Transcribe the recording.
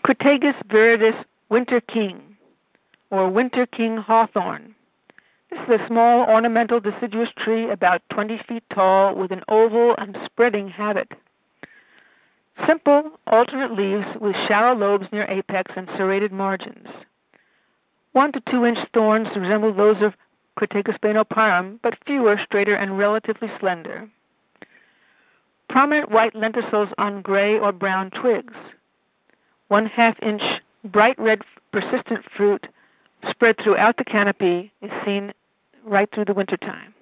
Crataegus viridis winter king, or winter king hawthorn. This is a small ornamental deciduous tree about 20 feet tall with an oval and spreading habit. Simple, alternate leaves with shallow lobes near apex and serrated margins. 1 to 2 inch thorns resemble those of Crataegus baenopirum, but fewer, straighter, and relatively slender. Prominent white lenticels on gray or brown twigs. 1/2 inch bright red persistent fruit spread throughout the canopy is seen right through the wintertime.